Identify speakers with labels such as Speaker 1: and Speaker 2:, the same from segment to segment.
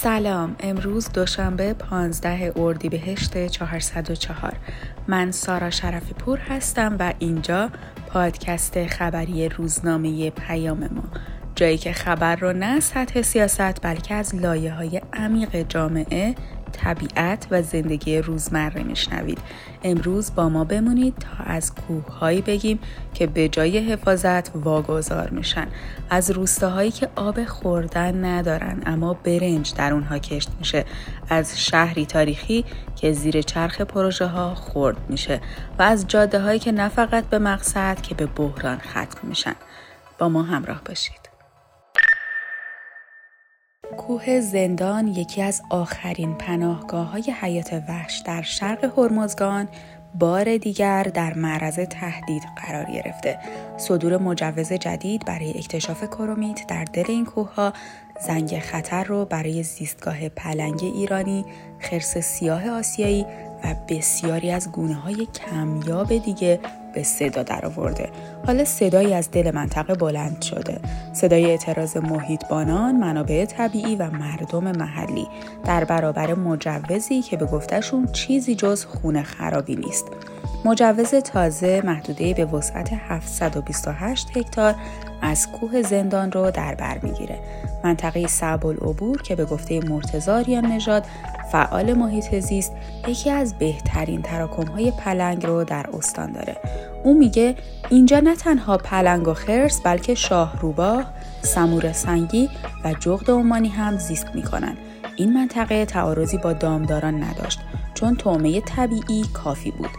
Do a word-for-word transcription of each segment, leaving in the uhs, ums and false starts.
Speaker 1: سلام، امروز دوشنبه پانزده اردیبهشت چهارصد و چهار. من سارا شرفی پور هستم و اینجا پادکست خبری روزنامه پیام ما، جایی که خبر رو نه سطح سیاست بلکه از لایه‌های عمیق جامعه، طبیعت و زندگی روزمره میشنوید. امروز با ما بمونید تا از کوه‌هایی بگیم که به جای حفاظت واگذار میشن، از روستاهایی که آب خوردن ندارن اما برنج در اونها کشت میشه، از شهری تاریخی که زیر چرخ پروژه ها خرد میشه و از جاده هایی که نه فقط به مقصد که به بحران ختم میشن. با ما همراه باشید. کوه زندان یکی از آخرین پناهگاه‌های حیات وحش در شرق هرمزگان بار دیگر در معرض تهدید قرار گرفته. صدور مجوز جدید برای اکتشاف کرومیت در دل این کوه‌ها زنگ خطر رو برای زیستگاه پلنگ ایرانی، خرس سیاه آسیایی و بسیاری از گونه‌های کمیاب دیگه به صدا درآورده. حالا صدایی از دل منطقه بلند شده، صدای اعتراض محیطبانان، منابع طبیعی و مردم محلی در برابر مجوزی که به گفتشون چیزی جز خونه خرابی نیست. مجوز تازه محدوده به وسعت هفتصد و بیست و هشت هکتار از کوه زندان رو در بر میگیره. منطقه صعب العبور که به گفته مرتضی آریان نژاد فعال محیط زیست یکی از بهترین تراکم‌های پلنگ رو در استان داره. اون میگه اینجا نه تنها پلنگ و خرس بلکه شاه روباه، سمور سنگی و جغد عمانی هم زیست میکنن. این منطقه تعارضی با دامداران نداشت چون طعمه طبیعی کافی بود.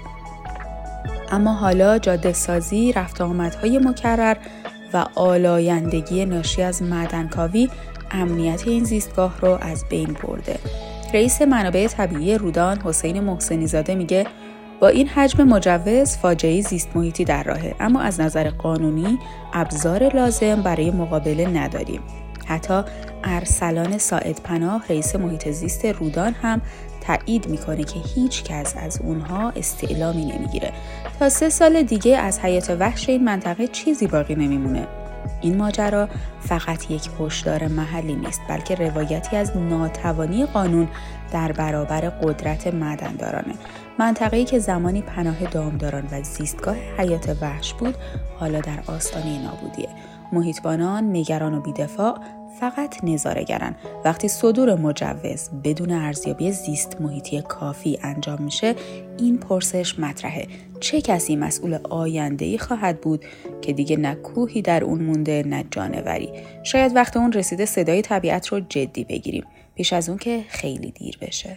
Speaker 1: اما حالا جاده سازی، رفت آمدهای مکرر و آلایندگی ناشی از معدنکاوی امنیت این زیستگاه رو از بین برده. رئیس منابع طبیعی رودان حسین محسنی زاده میگه با این حجم مجوز فاجعه زیست محیطی در راهه، اما از نظر قانونی ابزار لازم برای مقابله نداریم. حتی ارسلان ساعد پناه رئیس محیط زیست رودان هم تایید میکنه که هیچ کس از اونها استعلامی نمیگیره. تا سه سال دیگه از حیات وحش این منطقه چیزی باقی نمیمونه. این ماجرا فقط یک هشدار محلی نیست بلکه روایتی از ناتوانی قانون در برابر قدرت معدندارانه. منطقه‌ای که زمانی پناه دامداران و زیستگاه حیات وحش بود حالا در آستانه نابودیه. محیطبانان نگران و بی‌دفاع فقط نظاره‌گرن. وقتی صدور مجوز بدون ارزیابی زیست محیطی کافی انجام میشه، این پرسش مطرحه: چه کسی مسئول آینده‌ای خواهد بود که دیگه نه کوهی در اون مونده نه جانوری؟ شاید وقت اون رسیده صدای طبیعت رو جدی بگیریم پیش از اون که خیلی دیر بشه.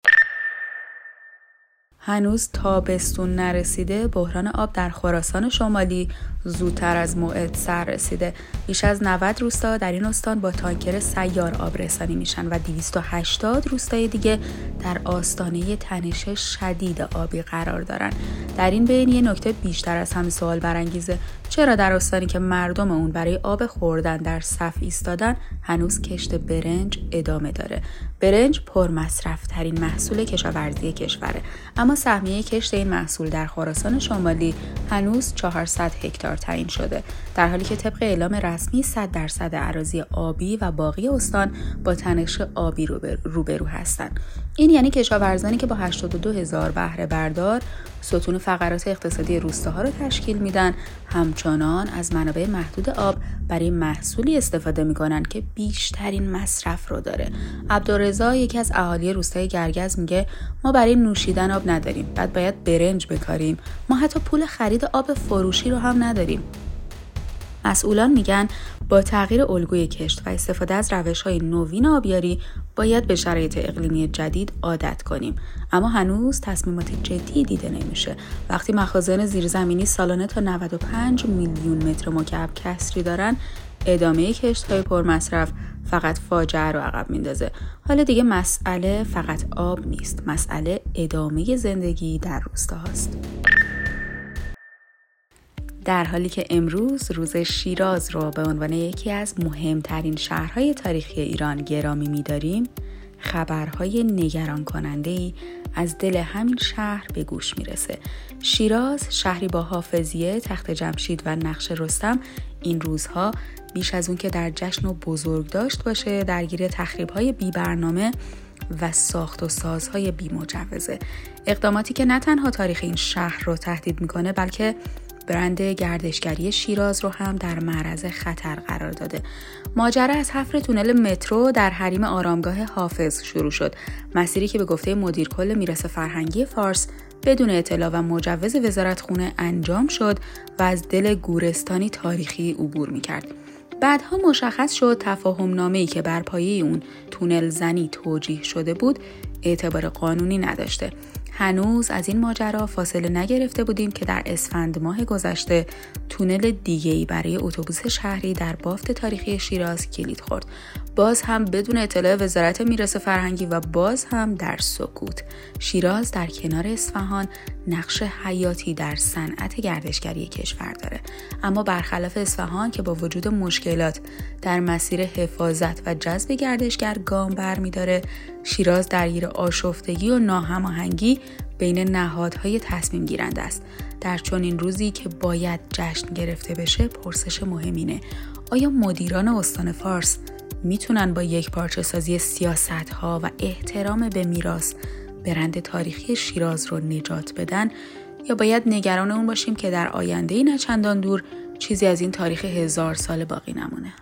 Speaker 1: هنوز تابستون نرسیده، بحران آب در خراسان شمالی زودتر از موعد سر رسیده. بیش از نود روستا در این استان با تانکر سیار آب رسانی میشن و دویست و هشتاد روستای دیگه در آستانه تنش شدید آبی قرار دارن. در این بین یه نکته بیشتر از همه سوال برانگیزه: چرا در استانی که مردم اون برای آب خوردن در صف ایستادن هنوز کشت برنج ادامه داره؟ برنج پرمصرف ترین محصول کشاورزی کشوره، اما سهمیه کشت این محصول در خراسان شمالی هنوز چهارصد هکتار تعیین شده، در حالی که طبق اعلام رسمی صد درصد اراضی آبی و باقی استان با تنش آبی روبرو هستند. این یعنی کشاورزانی که با هشتاد و دو هزار بهره بردار ستون فقرات اقتصادی روستاها رو تشکیل میدن، همچنان از منابع محدود آب برای محصولی استفاده میکنن که بیشترین مصرف رو داره. عبدالرضا یکی از اهالی روستای گرگز میگه ما برای نوشیدن آب نداریم، بعد باید برنج بکاریم، ما حتی پول خرید آب فروشی رو هم نداریم. مسئولان میگن با تغییر الگوی کشت و استفاده از روش‌های نوین آبیاری باید به شرایط اقلیمی جدید عادت کنیم، اما هنوز تصمیمات جدی دیده نمیشه. وقتی مخازن زیرزمینی سالانه تا نود و پنج میلیون متر مکعب کسری دارن، ادامه کشت‌های پرمصرف فقط فاجعه رو عقب میندازه. حالا دیگه مسئله فقط آب نیست، مسئله ادامه زندگی در روستاهاست. در حالی که امروز روز شیراز رو به عنوان یکی از مهمترین شهرهای تاریخی ایران گرامی می‌داریم، خبرهای نگران کننده‌ای از دل همین شهر به گوش میرسه. شیراز، شهری با حافظیه، تخت جمشید و نقش رستم، این روزها بیش از اون که در جشن و بزرگ داشت باشه، درگیر تخریب‌های بی برنامه و ساخت و سازهای بی مجوزه. اقداماتی که نه تنها تاریخ این شهر رو تهدید میکنه، بلکه برند گردشگری شیراز رو هم در معرض خطر قرار داده. ماجرا از حفر تونل مترو در حریم آرامگاه حافظ شروع شد. مسیری که به گفته مدیر کل میراث فرهنگی فارس بدون اطلاع و مجوز وزارتخونه انجام شد و از دل گورستانی تاریخی عبور میکرد. بعدها مشخص شد تفاهم نامه‌ای که بر پایه اون تونل زنی توجیه شده بود اعتبار قانونی نداشته. هنوز از این ماجرا فاصله نگرفته بودیم که در اسفند ماه گذشته تونل دیگه‌ای برای اتوبوس شهری در بافت تاریخی شیراز کلید خورد. باز هم بدون اطلاع وزارت میراث فرهنگی و باز هم در سکوت. شیراز در کنار اصفهان نقش حیاتی در صنعت گردشگری کشور داره، اما برخلاف اصفهان که با وجود مشکلات در مسیر حفاظت و جذب گردشگر گام برمی‌داره، شیراز درگیر آشفتگی و ناهماهنگی بین نهادهای تصمیم گیرنده است. در چنین روزی که باید جشن گرفته بشه، پرسش مهمینه: آیا مدیران استان فارس میتونن با یک پارچه سازی سیاست‌ها و احترام به میراث برند تاریخی شیراز رو نجات بدن، یا باید نگران اون باشیم که در آینده‌ای نه چندان دور چیزی از این تاریخ هزار سال باقی نمونه؟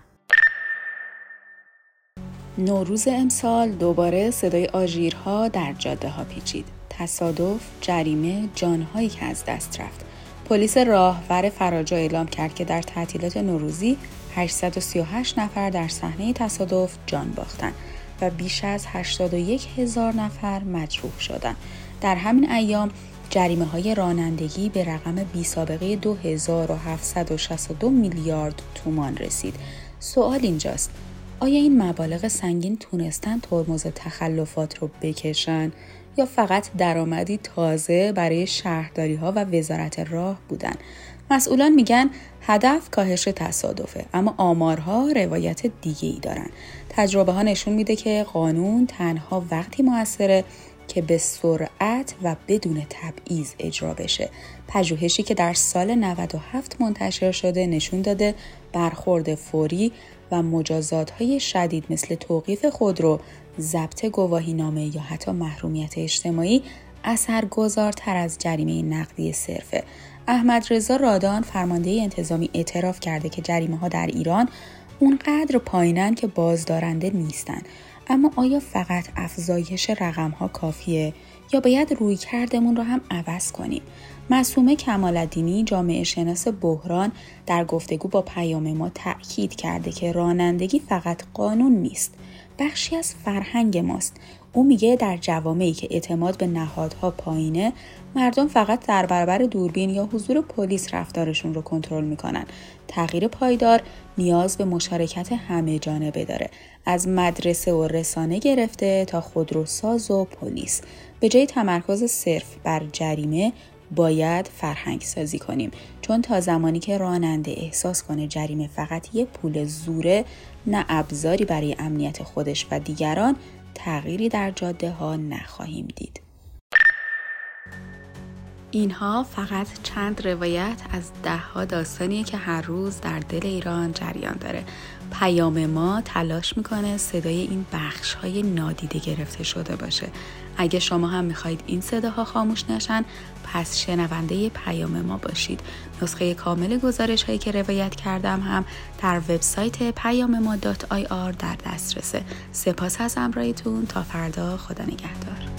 Speaker 1: نوروز امسال دوباره صدای آژیرها در جاده ها پیچید. تصادف، جریمه، جانهایی که از دست رفت. پلیس راهور فراجا اعلام کرد که در تعطیلات نوروزی هشتصد و سی و هشت نفر در صحنه تصادف جان باختند و بیش از هشتاد و یک هزار نفر مجروح شدند. در همین ایام جریمه های رانندگی به رقم بی سابقه دو هزار و هفتصد و شصت و دو میلیارد تومان رسید. سوال اینجاست: آیا این مبالغ سنگین تونستن ترمز تخلفات رو بکشن یا فقط درآمدی تازه برای شهرداری ها و وزارت راه بودن؟ مسئولان میگن هدف کاهش تصادفه، اما آمارها روایت دیگه ای دارن. تجربه ها نشون میده که قانون تنها وقتی موثره که به سرعت و بدون تبعیض اجرا بشه. پژوهشی که در سال نود و هفت منتشر شده نشون داده برخورد فوری و مجازات‌های شدید مثل توقیف خودرو، ضبط گواهینامه یا حتی محرومیت اجتماعی اثرگذارتر از جریمه نقدی صرفه. احمد رضا رادان فرمانده انتظامی اعتراف کرده که جریمه‌ها در ایران اونقدر پایینن که بازدارنده نیستن. اما آیا فقط افزایش رقم‌ها کافیه یا باید رویکردمون رو هم عوض کنیم؟ معصومه کمال‌الدینی، جامعه شناس بحران، در گفتگو با پیام ما تأکید کرده که رانندگی فقط قانون نیست، بخشی از فرهنگ ماست. او میگه در جوامعی که اعتماد به نهادها پایینه، مردم فقط در برابر دوربین یا حضور پلیس رفتارشون رو کنترل میکنن. تغییر پایدار نیاز به مشارکت همه جانبه داره، از مدرسه و رسانه گرفته تا خودروساز و پلیس. به جای تمرکز صرف بر جریمه باید فرهنگ سازی کنیم، چون تا زمانی که راننده احساس کنه جریمه فقط یه پول زوره، نه ابزاری برای امنیت خودش و دیگران، تغییری در جاده ها نخواهیم دید. اینها فقط چند روایت از ده ها داستانیه که هر روز در دل ایران جریان داره. پیام ما تلاش میکنه صدای این بخش های نادیده گرفته شده باشه. اگه شما هم میخواید این صداها خاموش نشن، پس شنونده پیام ما باشید. نسخه کامل گزارش هایی که روایت کردم هم در وبسایت پیام ما دات آی آر در دسترسه. سپاس از همراهیتون. تا فردا، خدا نگهدار.